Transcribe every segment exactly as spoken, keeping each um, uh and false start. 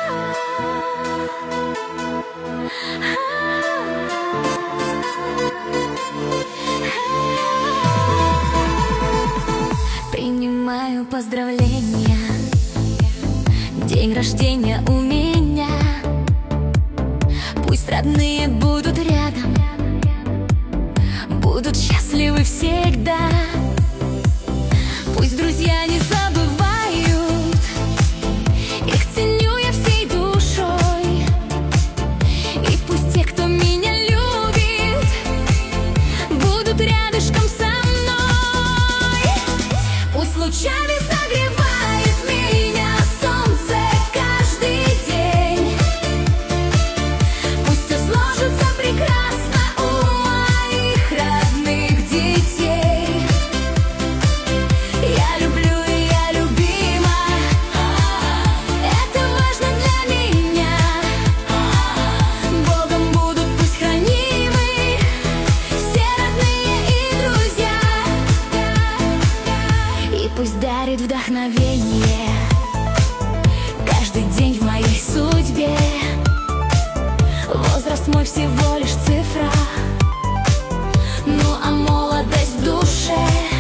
Принимаю поздравления, день рождения у меня. Пусть родные будут рядом, будут счастливы всегда. Пусть друзья не забывают, их ценю я всей душой. И пусть те, кто меня любит, будут рядышком со мной. Пусть лучами согревает меня солнце каждый день. Пусть все сложится прекрасно у моих родных детей. Я люблю и я любима, это важно для меня. Богом будут пусть хранимы все родные и друзья. И пусть дарит вдохновение каждый день в моей судьбе. Возраст мой всего лишь цифра, ну а молодость в душе.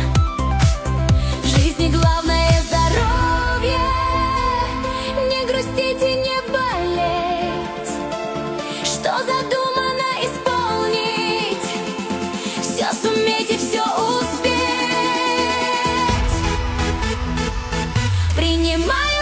В жизни главное здоровье, не грустить и не болеть. Что задумано исполнить, все суметь и все успеть. Принимай